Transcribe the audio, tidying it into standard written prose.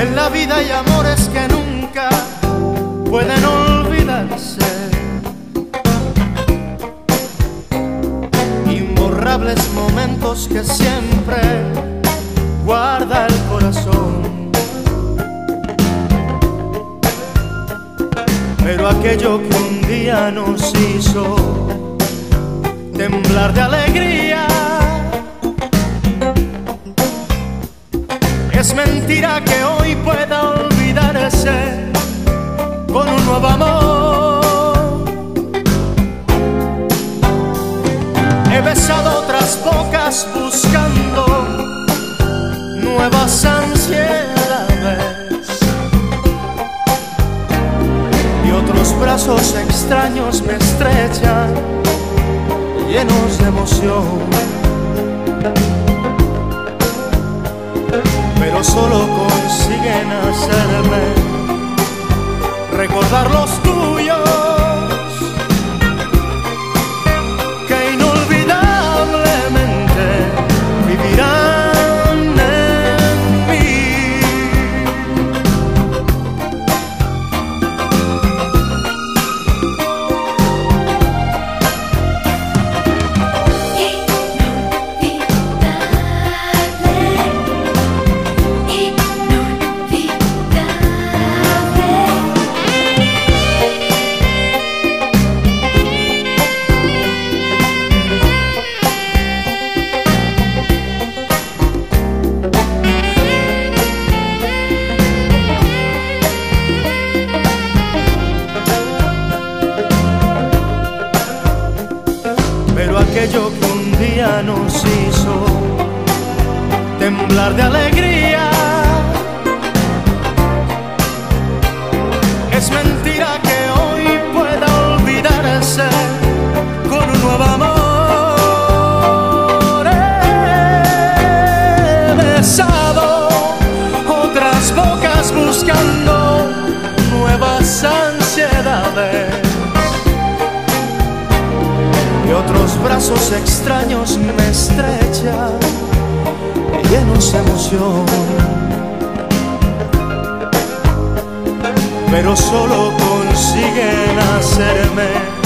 En la vida hay amores que nunca pueden olvidarse, imborrables momentos que siempre guarda el corazón. Pero aquello que un día nos hizo temblar de alegría, es mentira que hoy pueda olvidarse con un nuevo amor. He besado otras bocas buscando nuevas ansiedades, y otros brazos extraños me estrechan llenos de emoción. Pero solo consiguen hacerme recordar los tuyos, que inolvidablemente vivirán en mí. Pero aquello que un día nos hizo temblar de alegría, es mentira que hoy pueda olvidarse con un nuevo amor. He besado otras bocas buscando nuevas ansiedades, y otros brazos extraños me estrechan llenos de emoción. Pero solo consiguen hacerme